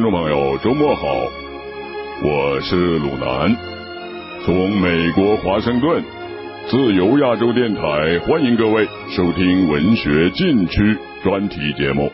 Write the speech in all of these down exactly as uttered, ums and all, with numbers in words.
众朋友，周末好，我是鲁南，从美国华盛顿自由亚洲电台欢迎各位收听文学禁区专题节目。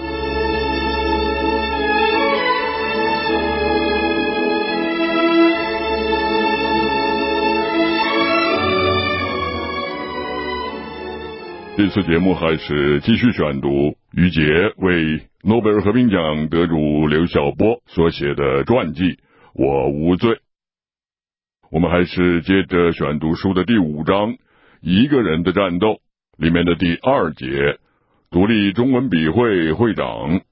这次节目还是继续选读于杰为诺贝尔和平奖得主刘晓波所写的传记《我无罪》。我们还是接着选读书的第五章《一个人的战斗》里面的第二节，独立中文笔会会长。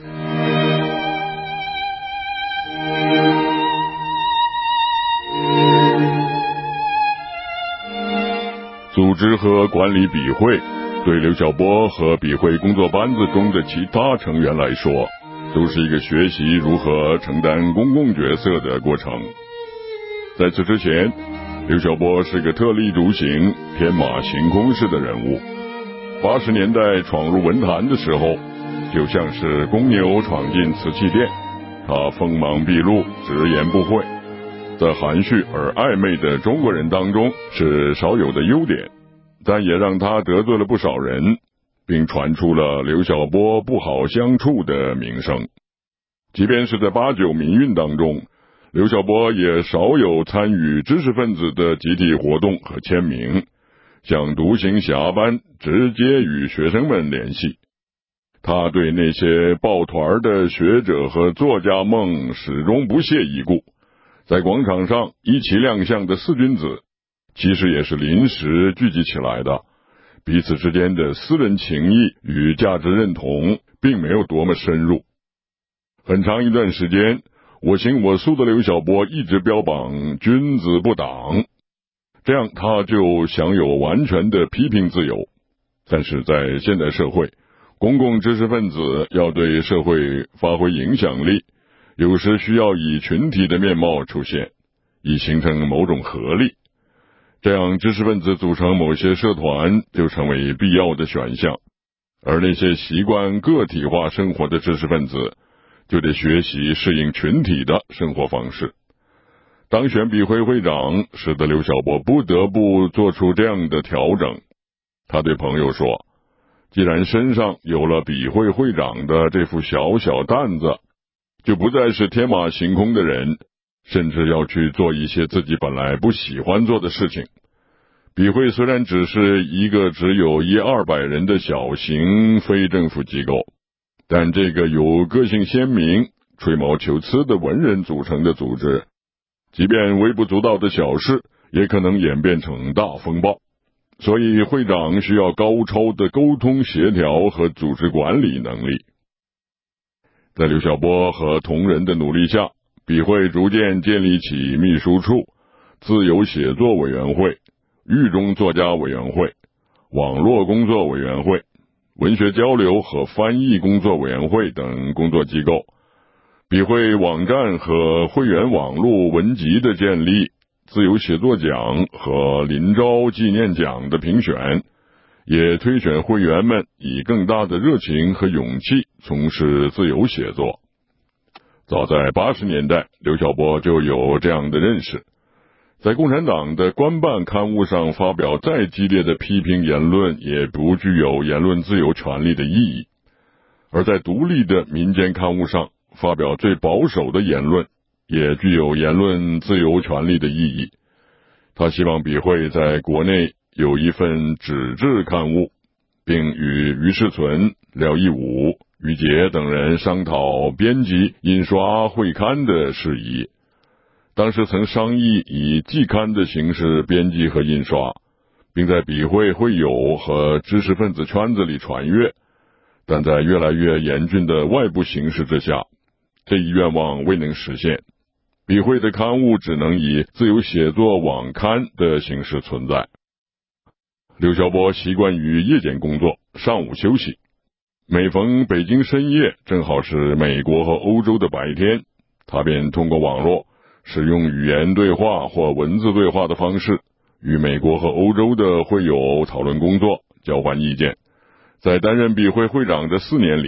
组织和管理笔会对刘晓波和笔会工作班子中的其他成员来说，都是一个学习如何承担公共角色的过程。在此之前，刘晓波是个特立独行、天马行空式的人物。八十年代闯入文坛的时候，就像是公牛闯进瓷器店，他锋芒毕露，直言不讳，在含蓄而暧昧的中国人当中是少有的优点，但也让他得罪了不少人，并传出了刘晓波不好相处的名声。即便是在八九民运当中，刘晓波也少有参与知识分子的集体活动和签名，像独行侠般直接与学生们联系。他对那些抱团的学者和作家梦始终不屑一顾，在广场上一起亮相的四君子其实也是临时聚集起来的，彼此之间的私人情谊与价值认同并没有多么深入。很长一段时间，我行我素的刘晓波一直标榜君子不党，这样他就享有完全的批评自由。但是在现代社会，公共知识分子要对社会发挥影响力，有时需要以群体的面貌出现，以形成某种合力。这样知识分子组成某些社团就成为必要的选项，而那些习惯个体化生活的知识分子就得学习适应群体的生活方式。当选笔会会长使得刘晓波不得不做出这样的调整。他对朋友说，既然身上有了笔会会长的这副小小担子，就不再是天马行空的人，甚至要去做一些自己本来不喜欢做的事情。笔会虽然只是一个只有一二百人的小型非政府机构，但这个有个性鲜明、吹毛求疵的文人组成的组织，即便微不足道的小事也可能演变成大风暴。所以会长需要高超的沟通协调和组织管理能力。在刘晓波和同仁的努力下，笔会逐渐建立起秘书处、自由写作委员会、狱中作家委员会、网络工作委员会、文学交流和翻译工作委员会等工作机构。笔会网站和会员网络文集的建立，自由写作奖和林昭纪念奖的评选，也推选会员们以更大的热情和勇气从事自由写作。早在八十年代，刘晓波就有这样的认识，在共产党的官办刊物上发表再激烈的批评言论，也不具有言论自由权利的意义；而在独立的民间刊物上发表最保守的言论，也具有言论自由权利的意义。他希望笔会在国内有一份纸质刊物，并与于世存、廖一武、于杰等人商讨编辑、印刷会刊的事宜。当时曾商议以季刊的形式编辑和印刷，并在笔会会友和知识分子圈子里传阅，但在越来越严峻的外部形势之下，这一愿望未能实现。笔会的刊物只能以自由写作网刊的形式存在。刘晓波习惯于夜间工作，上午休息。每逢北京深夜，正好是美国和欧洲的白天，他便通过网络使用语言对话或文字对话的方式，与美国和欧洲的会友讨论工作，交换意见。在担任笔会会长的四年里，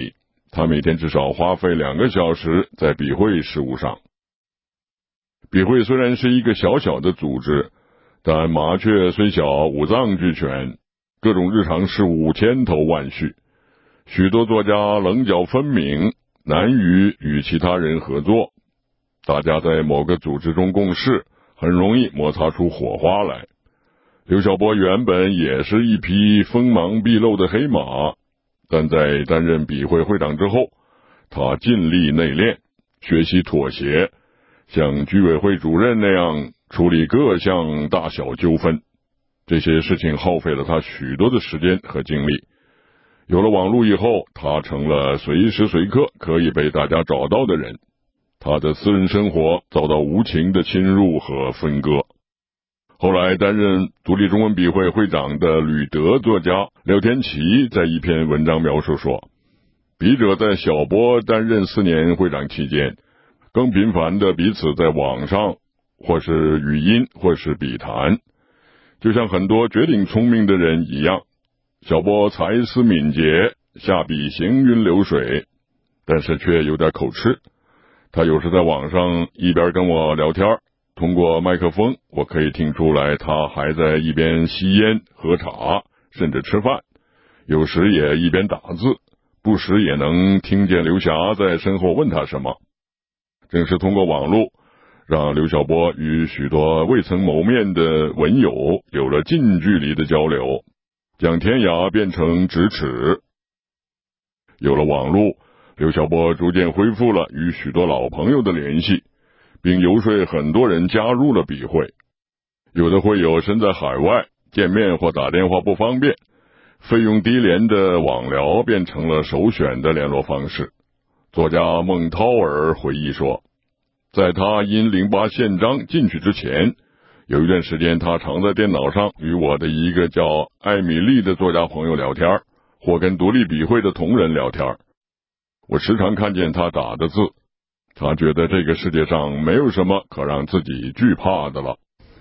他每天至少花费两个小时在笔会事务上。笔会虽然是一个小小的组织，但麻雀虽小，五脏俱全，各种日常事务千头万绪，许多作家棱角分明，难于与其他人合作。大家在某个组织中共事，很容易摩擦出火花来。刘晓波原本也是一匹锋芒毕露的黑马，但在担任笔会会长之后，他尽力内敛，学习妥协，像居委会主任那样处理各项大小纠纷。这些事情耗费了他许多的时间和精力。有了网络以后，他成了随时随刻可以被大家找到的人。他的私人生活遭到无情的侵入和分割。后来担任独立中文笔会会长的旅德作家廖天琪在一篇文章描述说，笔者在小波担任四年会长期间，更频繁的彼此在网上或是语音或是笔谈，就像很多绝顶聪明的人一样。小波才思敏捷，下笔行云流水，但是却有点口吃。他有时在网上一边跟我聊天，通过麦克风我可以听出来他还在一边吸烟喝茶甚至吃饭，有时也一边打字，不时也能听见刘霞在身后问他什么。正是通过网络，让刘晓波与许多未曾谋面的文友有了近距离的交流，将天涯变成咫尺。有了网络，刘晓波逐渐恢复了与许多老朋友的联系，并游说很多人加入了笔会。有的会友身在海外，见面或打电话不方便，费用低廉的网聊变成了首选的联络方式。作家孟涛儿回忆说，在他因零八宪章进去之前，有一段时间他常在电脑上与我的一个叫艾米丽的作家朋友聊天，或跟独立笔会的同仁聊天。我时常看见他打的字，他觉得这个世界上没有什么可让自己惧怕的了。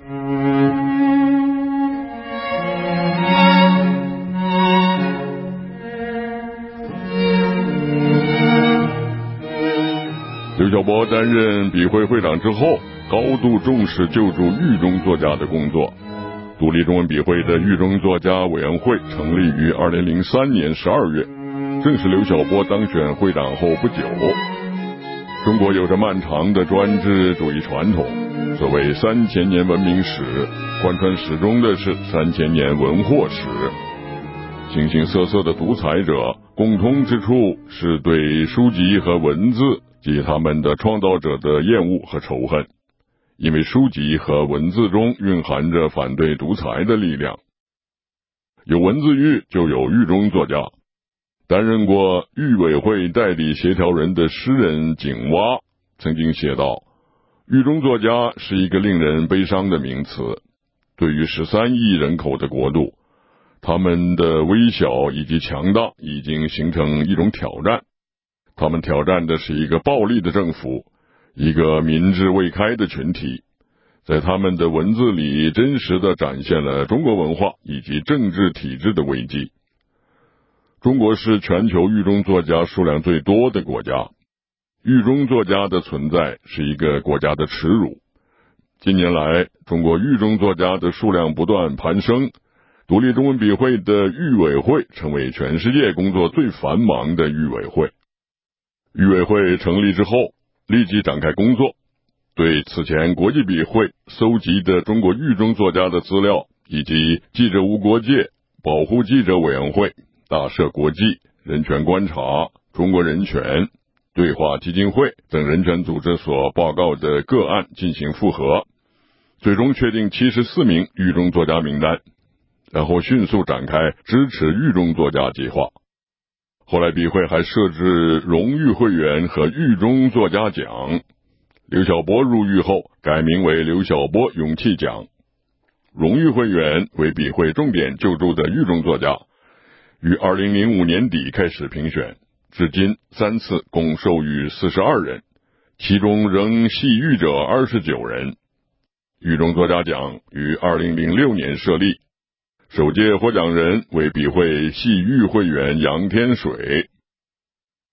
刘晓波担任笔会会长之后，高度重视救助狱中作家的工作。独立中文笔会的狱中作家委员会成立于二零零三年十二月，正是刘晓波当选会长后不久。中国有着漫长的专制主义传统，所谓三千年文明史，贯穿始终的是三千年文祸史。形形色色的独裁者共通之处是对书籍和文字及他们的创造者的厌恶和仇恨，因为书籍和文字中蕴含着反对独裁的力量。有文字狱就有狱中作家。担任过狱委会代理协调人的诗人景蛙曾经写道，狱中作家是一个令人悲伤的名词。对于十三亿人口的国度，他们的微小以及强大已经形成一种挑战。他们挑战的是一个暴力的政府，一个民智未开的群体。在他们的文字里真实地展现了中国文化以及政治体制的危机。中国是全球狱中作家数量最多的国家，狱中作家的存在是一个国家的耻辱。近年来，中国狱中作家的数量不断攀升，独立中文笔会的狱委会成为全世界工作最繁忙的狱委会。狱委会成立之后，立即展开工作，对此前国际笔会搜集的中国狱中作家的资料，以及记者无国界、保护记者委员会、大赦国际、人权观察、中国人权、对话基金会等人权组织所报告的个案进行复核，最终确定七十四名狱中作家名单，然后迅速展开支持狱中作家计划。后来笔会还设置荣誉会员和狱中作家奖。刘晓波入狱后改名为刘晓波勇气奖。荣誉会员为笔会重点救助的狱中作家，于二零零五年底开始评选，至今三次共授予四十二人，其中仍系狱者二十九人。狱中作家奖于二零零六年设立，首届获奖人为笔会系狱会员杨天水。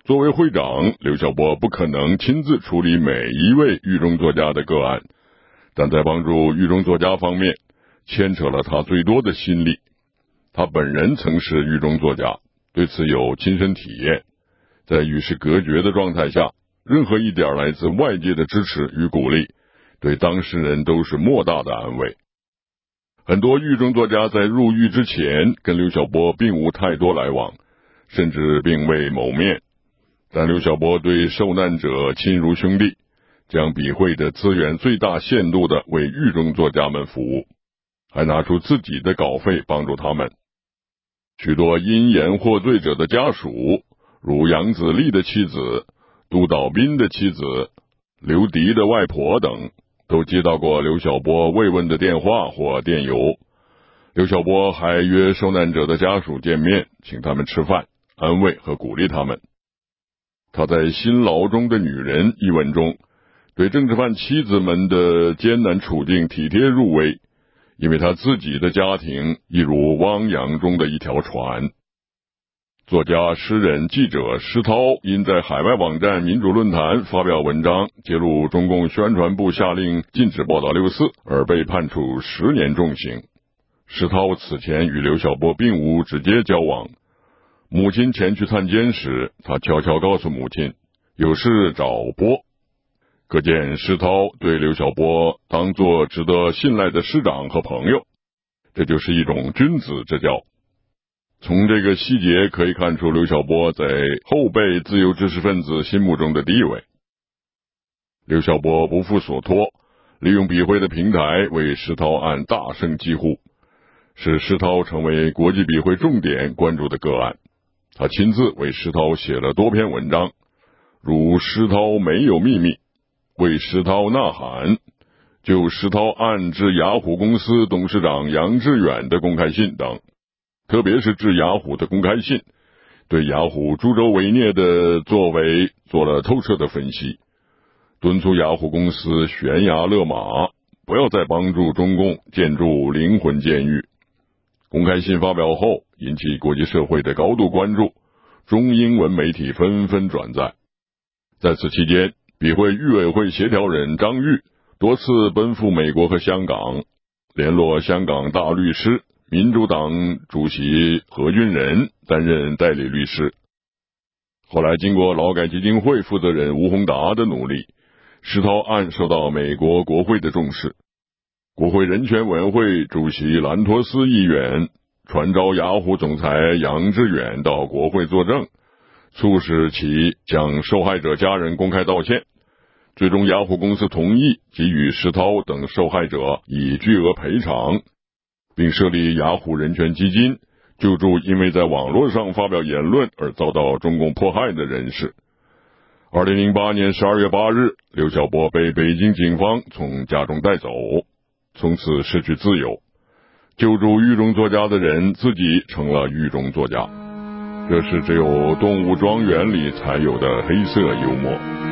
作为会长，刘晓波不可能亲自处理每一位狱中作家的个案，但在帮助狱中作家方面牵扯了他最多的心力。他本人曾是狱中作家，对此有亲身体验。在与世隔绝的状态下，任何一点来自外界的支持与鼓励，对当事人都是莫大的安慰。很多狱中作家在入狱之前跟刘晓波并无太多来往，甚至并未谋面，但刘晓波对受难者亲如兄弟，将笔会的资源最大限度地为狱中作家们服务，还拿出自己的稿费帮助他们。许多因言获罪者的家属，如杨子立的妻子、杜导斌的妻子、刘迪的外婆等，都接到过刘晓波慰问的电话或电邮。刘晓波还约受难者的家属见面，请他们吃饭，安慰和鼓励他们。他在《辛劳中的女人》一文中，对政治犯妻子们的艰难处境体贴入微，因为他自己的家庭亦如汪洋中的一条船。作家、诗人、记者施涛因在海外网站民主论坛发表文章，揭露中共宣传部下令禁止报道六四，而被判处十年重刑。施涛此前与刘晓波并无直接交往，母亲前去探监时，他悄悄告诉母亲，有事找波。可见施涛对刘晓波当作值得信赖的师长和朋友，这就是一种君子之交。从这个细节可以看出刘晓波在后辈自由知识分子心目中的地位。刘晓波不负所托，利用笔会的平台为施涛案大声疾呼，使施涛成为国际笔会重点关注的个案。他亲自为施涛写了多篇文章，如施涛没有秘密、为施涛呐喊、就施涛案致雅虎公司董事长杨致远的公开信等。特别是致雅虎的公开信，对雅虎助纣为虐的作为做了透彻的分析，敦促雅虎公司悬崖勒马，不要再帮助中共建筑灵魂监狱。公开信发表后，引起国际社会的高度关注，中英文媒体纷纷转载。在此期间，笔会狱委会协调人张玉多次奔赴美国和香港，联络香港大律师、民主党主席何俊仁担任代理律师。后来经过劳改基金会负责人吴宏达的努力，施涛案受到美国国会的重视。国会人权委员会主席兰托斯议员传召雅虎总裁杨致远到国会作证，促使其向受害者家人公开道歉。最终雅虎公司同意给予施涛等受害者以巨额赔偿，并设立雅虎人权基金，救助因为在网络上发表言论而遭到中共迫害的人士。二零零八年十二月八日，刘晓波被北京警方从家中带走，从此失去自由。救助狱中作家的人自己成了狱中作家，这是只有动物庄园里才有的黑色幽默。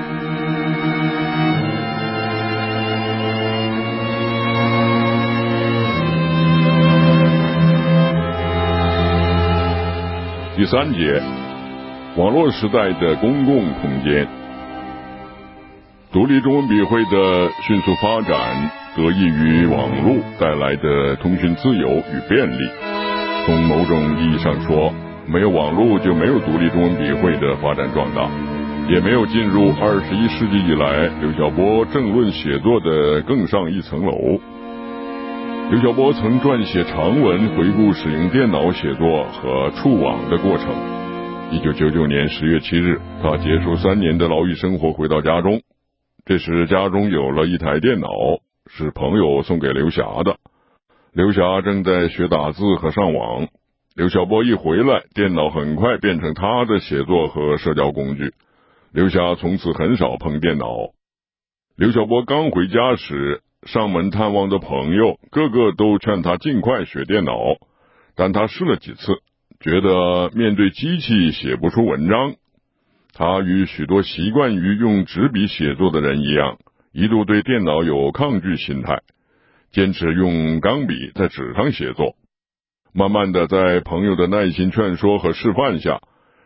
第三节，网络时代的公共空间。独立中文笔会的迅速发展得益于网络带来的通讯自由与便利。从某种意义上说，没有网络就没有独立中文笔会的发展壮大，也没有进入二十一世纪以来刘晓波政论写作的更上一层楼。刘晓波曾撰写长文回顾使用电脑写作和触网的过程。一九九九年十月七日，他结束三年的牢狱生活回到家中，这时家中有了一台电脑，是朋友送给刘霞的。刘霞正在学打字和上网，刘晓波一回来，电脑很快变成他的写作和社交工具。刘霞从此很少碰电脑。刘晓波刚回家时，上门探望的朋友个个都劝他尽快学电脑，但他试了几次，觉得面对机器写不出文章。他与许多习惯于用纸笔写作的人一样，一度对电脑有抗拒心态，坚持用钢笔在纸上写作。慢慢的，在朋友的耐心劝说和示范下，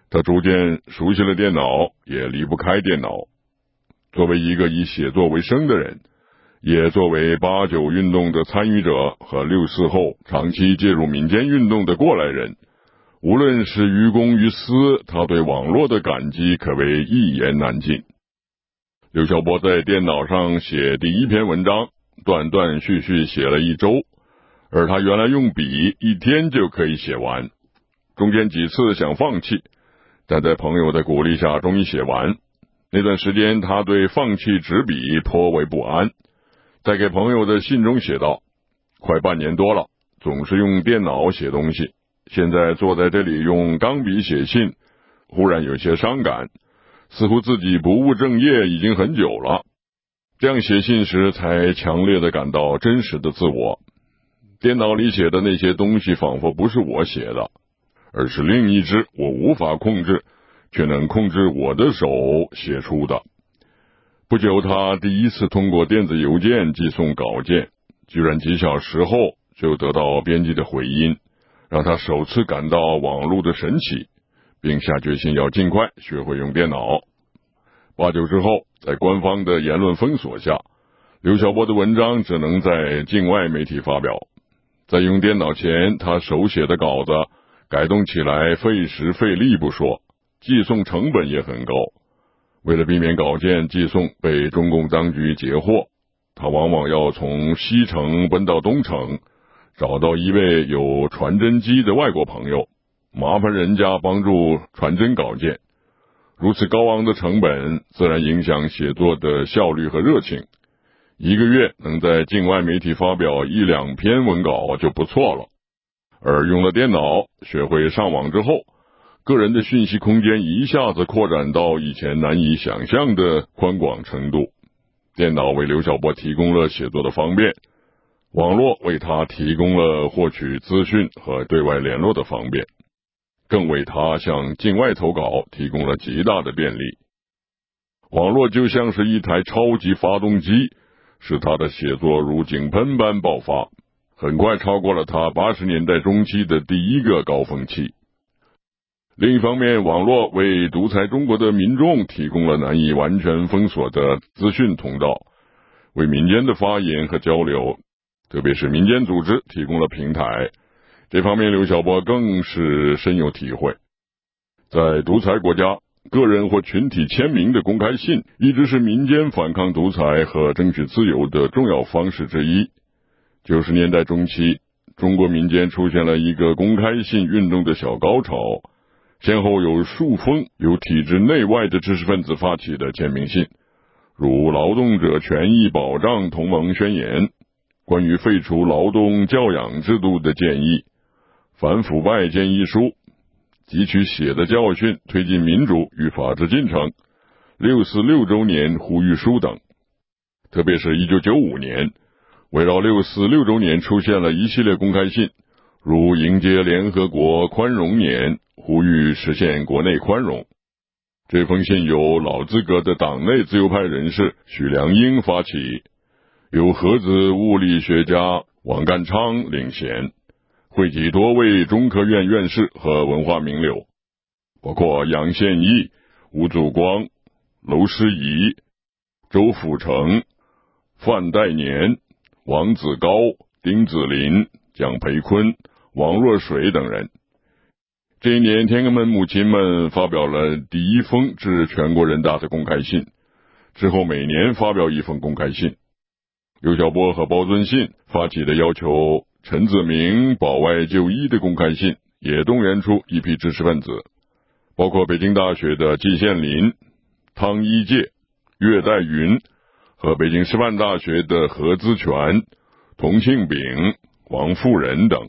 他逐渐熟悉了电脑，也离不开电脑。作为一个以写作为生的人，也作为八九运动的参与者和六四后长期介入民间运动的过来人，无论是于公于私，他对网络的感激可谓一言难尽。刘晓波在电脑上写第一篇文章，断断续续写了一周，而他原来用笔一天就可以写完，中间几次想放弃，但在朋友的鼓励下终于写完。那段时间他对放弃纸笔颇为不安，在给朋友的信中写道，快半年多了，总是用电脑写东西，现在坐在这里用钢笔写信，忽然有些伤感，似乎自己不务正业已经很久了。这样写信时才强烈地感到真实的自我，电脑里写的那些东西仿佛不是我写的，而是另一只我无法控制却能控制我的手写出的。不久他第一次通过电子邮件寄送稿件，居然几小时后就得到编辑的回音，让他首次感到网络的神奇，并下决心要尽快学会用电脑。不久之后，在官方的言论封锁下，刘晓波的文章只能在境外媒体发表。在用电脑前，他手写的稿子改动起来费时费力不说，寄送成本也很高。为了避免稿件寄送被中共当局截获，他往往要从西城奔到东城，找到一位有传真机的外国朋友，麻烦人家帮助传真稿件。如此高昂的成本自然影响写作的效率和热情，一个月能在境外媒体发表一两篇文稿就不错了。而用了电脑，学会上网之后，个人的讯息空间一下子扩展到以前难以想象的宽广程度。电脑为刘晓波提供了写作的方便，网络为他提供了获取资讯和对外联络的方便，更为他向境外投稿提供了极大的便利。网络就像是一台超级发动机，使他的写作如井喷般爆发，很快超过了他八十年代中期的第一个高峰期。另一方面，网络为独裁中国的民众提供了难以完全封锁的资讯通道，为民间的发言和交流，特别是民间组织提供了平台。这方面刘晓波更是深有体会。在独裁国家，个人或群体签名的公开信一直是民间反抗独裁和争取自由的重要方式之一。九十年代中期，中国民间出现了一个公开信运动的小高潮，先后有数封由体制内外的知识分子发起的签名信，如劳动者权益保障同盟宣言、关于废除劳动教养制度的建议、反腐败建议书、汲取血的教训推进民主与法治进程、六四六周年呼吁书等。特别是一九九五年，围绕六四六周年出现了一系列公开信，如迎接联合国宽容年，呼吁实现国内宽容。这封信由老资格的党内自由派人士许良英发起，由核子物理学家王淦昌领衔，汇集多位中科院院士和文化名流，包括杨宪益、吴祖光、娄师仪、周辅成、范代年、王子高、丁子霖、蒋培坤、王若水等人。这一年，天安门母亲们发表了第一封致全国人大的公开信，之后每年发表一封公开信。刘晓波和包遵信发起的要求陈子明保外就医的公开信，也动员出一批知识分子，包括北京大学的季羡林、汤一介、岳岱云和北京师范大学的何资全、童庆炳、王富仁等。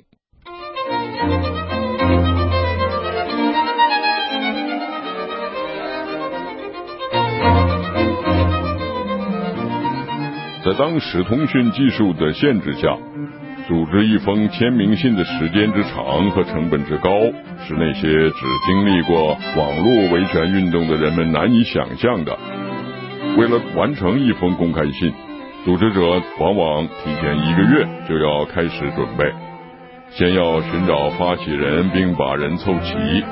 在当时通讯技术的限制下，组织一封签名信的时间之长和成本之高，是那些只经历过网络维权运动的人们难以想象的。为了完成一封公开信，组织者往往提前一个月就要开始准备，先要寻找发起人并把人凑齐，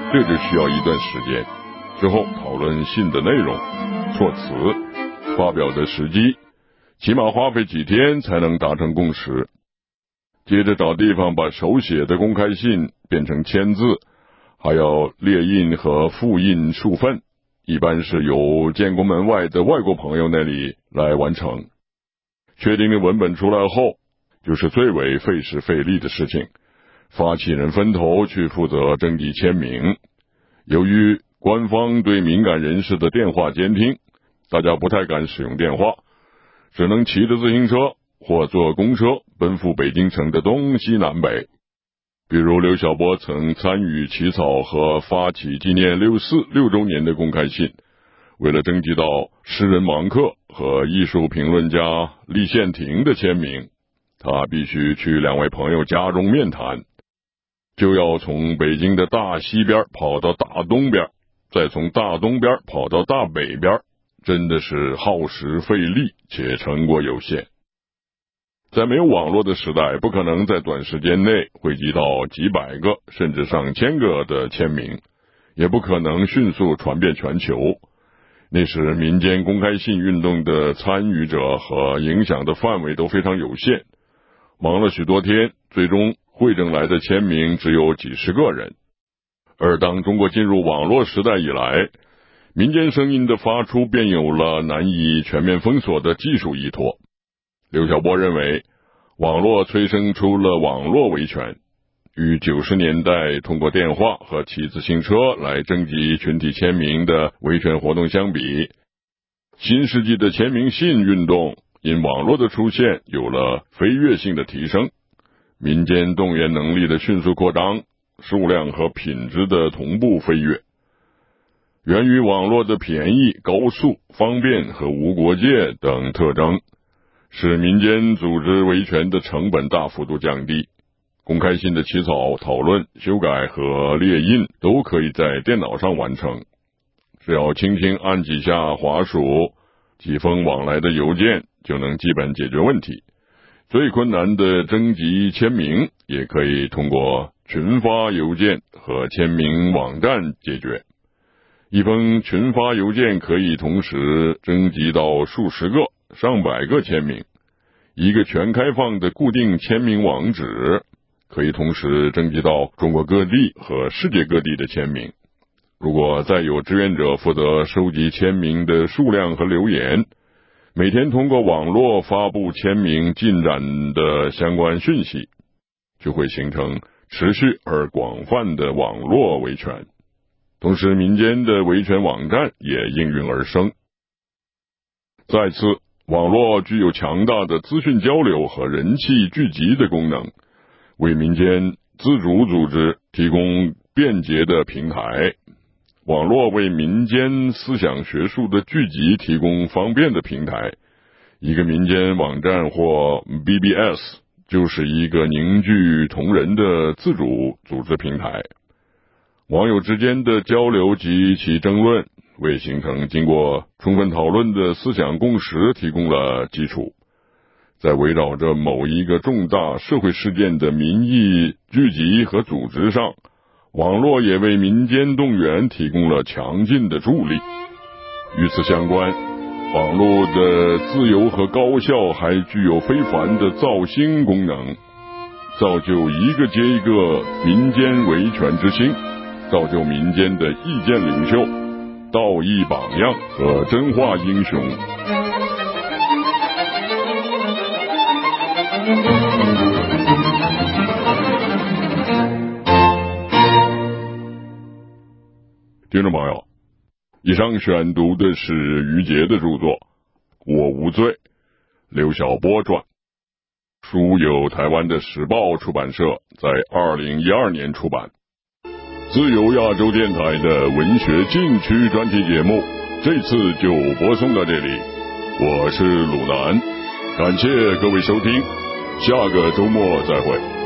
这就需要一段时间，之后讨论信的内容、措辞、发表的时机，起码花费几天才能达成共识。接着找地方把手写的公开信变成签字，还要列印和复印数份，一般是由建国门外的外国朋友那里来完成。确定的文本出来后，就是最为费时费力的事情，发起人分头去负责征集签名。由于官方对敏感人士的电话监听，大家不太敢使用电话，只能骑着自行车或坐公车奔赴北京城的东西南北。比如刘晓波曾参与起草和发起纪念六四六周年的公开信，为了征集到诗人芒克和艺术评论家厉宪廷的签名，他必须去两位朋友家中面谈，就要从北京的大西边跑到大东边，再从大东边跑到大北边，真的是耗时费力且成果有限。在没有网络的时代，不可能在短时间内汇集到几百个甚至上千个的签名，也不可能迅速传遍全球。那时民间公开信运动的参与者和影响的范围都非常有限，忙了许多天，最终汇整来的签名只有几十个人。而当中国进入网络时代以来，民间声音的发出便有了难以全面封锁的技术依托。刘晓波认为，网络催生出了网络维权，与九十年代通过电话和骑自行车来征集群体签名的维权活动相比，新世纪的签名信运动因网络的出现有了飞跃性的提升，民间动员能力的迅速扩张，数量和品质的同步飞跃。源于网络的便宜、高速、方便和无国界等特征，使民间组织维权的成本大幅度降低。公开信的起草、讨论、修改和列印都可以在电脑上完成，只要轻轻按几下滑鼠，几封往来的邮件就能基本解决问题。最困难的征集签名也可以通过群发邮件和签名网站解决。一封群发邮件可以同时征集到数十个、上百个签名，一个全开放的固定签名网址可以同时征集到中国各地和世界各地的签名。如果再有志愿者负责收集签名的数量和留言，每天通过网络发布签名进展的相关讯息，就会形成持续而广泛的网络维权。同时民间的维权网站也应运而生。再次，网络具有强大的资讯交流和人气聚集的功能，为民间自主组织提供便捷的平台。网络为民间思想学术的聚集提供方便的平台。一个民间网站或 B B S 就是一个凝聚同仁的自主组织平台。网友之间的交流及其争论，为形成经过充分讨论的思想共识提供了基础。在围绕着某一个重大社会事件的民意聚集和组织上，网络也为民间动员提供了强劲的助力。与此相关，网络的自由和高效还具有非凡的造星功能，造就一个接一个民间维权之星，造就民间的意见领袖、道义榜样和真话英雄。听众朋友，以上选读的是于杰的著作《我无罪》，刘晓波传，书由台湾的时报出版社在二零一二年出版。自由亚洲电台的文学禁区专题节目，这次就播送到这里。我是鲁南，感谢各位收听，下个周末再会。